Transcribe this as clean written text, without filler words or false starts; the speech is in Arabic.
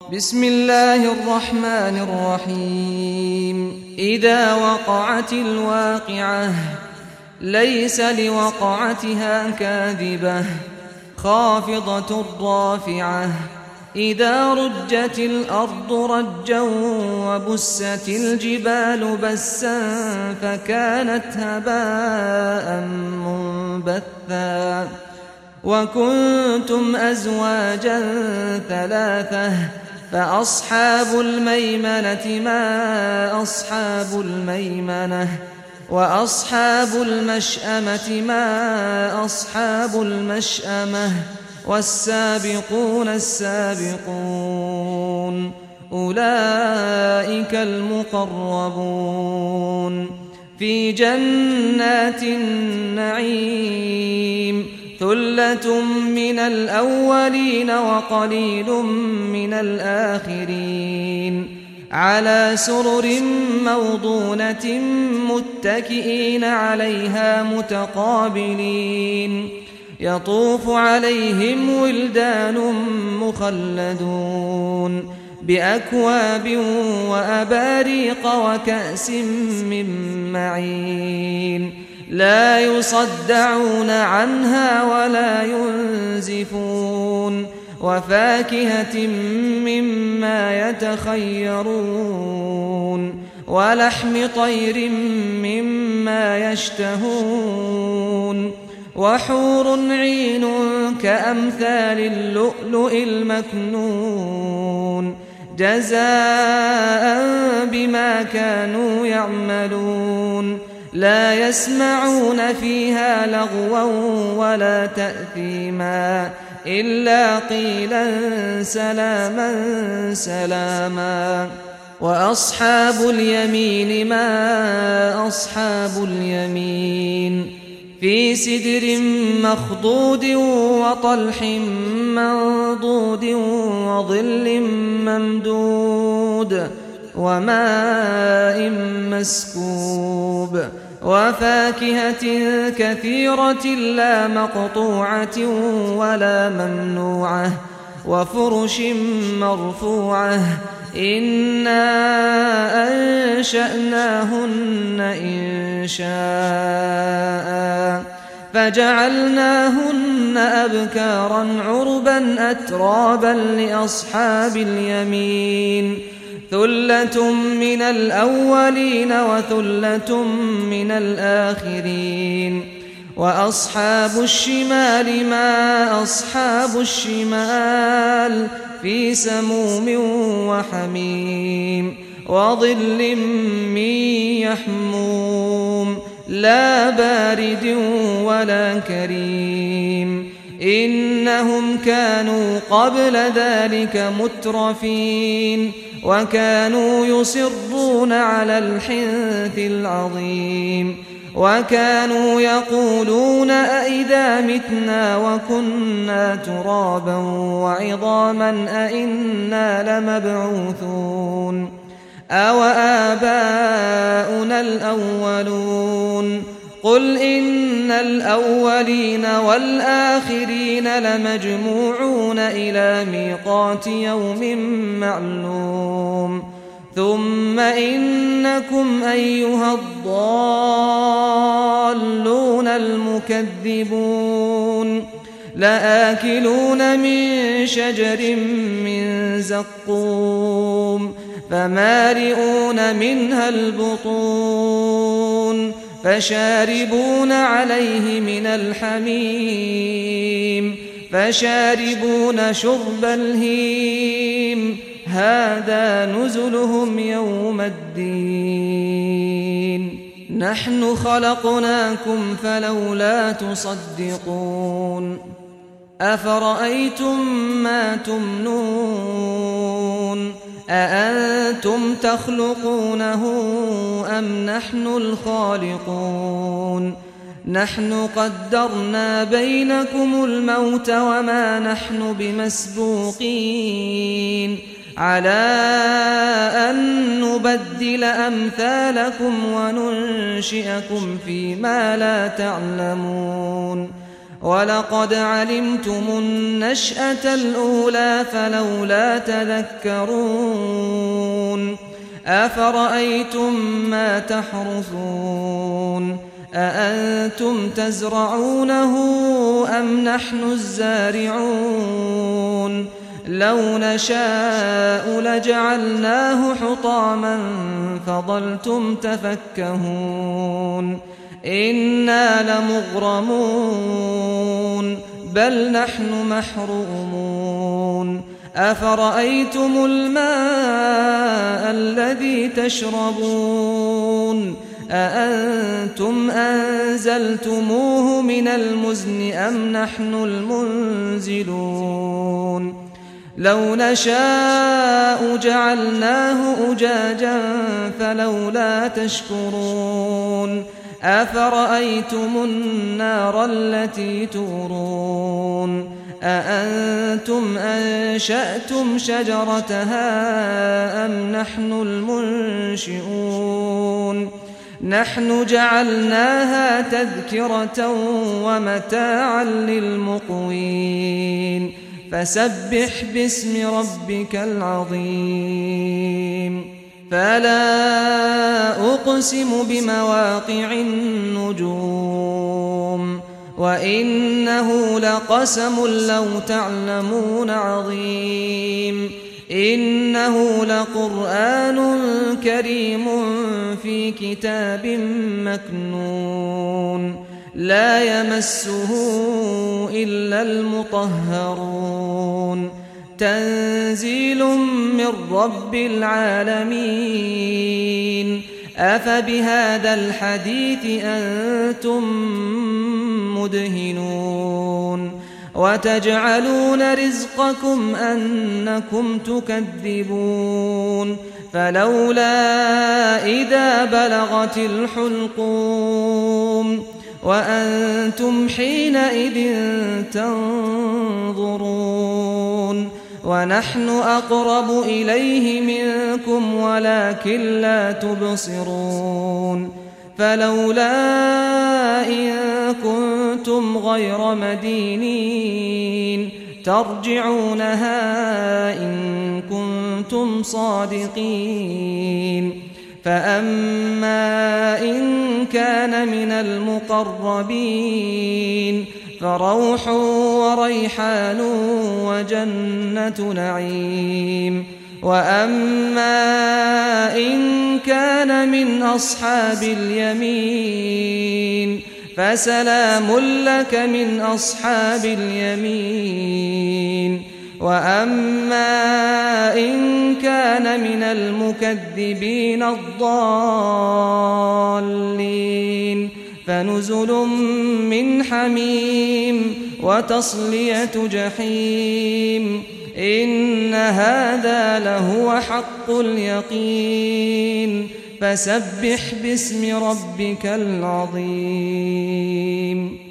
بسم الله الرحمن الرحيم إذا وقعت الواقعة ليس لوقعتها كاذبة خافضة رافعة إذا رجت الأرض رجا وبست الجبال بسا فكانت هباء منبثا وكنتم أزواجا ثلاثة فأصحاب الميمنة ما أصحاب الميمنة وأصحاب المشأمة ما أصحاب المشأمة والسابقون السابقون أولئك المقربون في جنات النعيم ثلة من الأولين وقليل من الآخرين على سرر موضونة متكئين عليها متقابلين يطوف عليهم ولدان مخلدون بأكواب وأباريق وكأس من معين لا يصدعون عنها ولا ينزفون وفاكهة مما يتخيرون ولحم طير مما يشتهون وحور عين كأمثال اللؤلؤ المكنون جزاء بما كانوا يعملون لا يسمعون فيها لغوا ولا تأثيما إلا قيلا سلاما سلاما وأصحاب اليمين ما أصحاب اليمين في سدر مخضود وطلح منضود وظل ممدود وماء مسكوب وفاكهة كثيرة لا مقطوعة ولا ممنوعة وفرش مرفوعة إنا أنشأناهن إنشاء فجعلناهن أبكارا عربا أترابا لأصحاب اليمين ثلة من الأولين وثلة من الآخرين وأصحاب الشمال ما أصحاب الشمال في سموم وحميم وظل من يحموم لا بارد ولا كريم إنهم كانوا قبل ذلك مترفين وكانوا يصرون على الحنث العظيم وكانوا يقولون أئذا متنا وكنا ترابا وعظاما أئنا لمبعوثون أو آباؤنا الأولون قل إن الأولين والآخرين لمجموعون إلى ميقات يوم معلوم ثم إنكم أيها الضالون المكذبون لآكلون من شجر من زقوم فمالئون منها البطون فشاربون عليه من الحميم فشاربون شرب الهيم هذا نزلهم يوم الدين نحن خلقناكم فلولا تصدقون أفرأيتم ما تمنون أأنتم تخلقونه أم نحن الخالقون نحن قدرنا بينكم الموت وما نحن بمسبوقين على أن نبدل أمثالكم وننشئكم فيما لا تعلمون ولقد علمتم النشأة الأولى فلولا تذكرون أفرأيتم ما تحرثون أأنتم تزرعونه أم نحن الزارعون لو نشاء لجعلناه حطاما فظلتم تفكهون إنا لمغرمون بل نحن محرومون أفرأيتم الماء الذي تشربون أأنتم أنزلتموه من المزن أم نحن المنزلون لو نشاء جعلناه أجاجا فلولا تشكرون أفرأيتم النار التي تورون أأنتم أنشأتم شجرتها أم نحن المنشئون نحن جعلناها تذكرة ومتاعا للمقوين فسبح باسم ربك العظيم فلا أقسم بمواقع النجوم وإنه لقسم لو تعلمون عظيم إنه لقرآن كريم في كتاب مكنون لا يمسه إلا المطهرون تنزيل من رب العالمين أفبهذا الحديث أنتم مدهنون وتجعلون رزقكم أنكم تكذبون فلولا إذا بلغت الحلقوم وأنتم حينئذ تنظرون ونحن أقرب إليه منكم ولكن لا تبصرون فلولا إن كنتم غير مدينين ترجعونها إن كنتم صادقين فأما إن كان من المقربين فروح وريحان وجنة نعيم وأما إن كان من أصحاب اليمين فسلام لك من أصحاب اليمين وأما إن كان من المكذبين الضالين فنزل من حميم وتصلية جحيم إن هذا لهو حق اليقين فسبح باسم ربك العظيم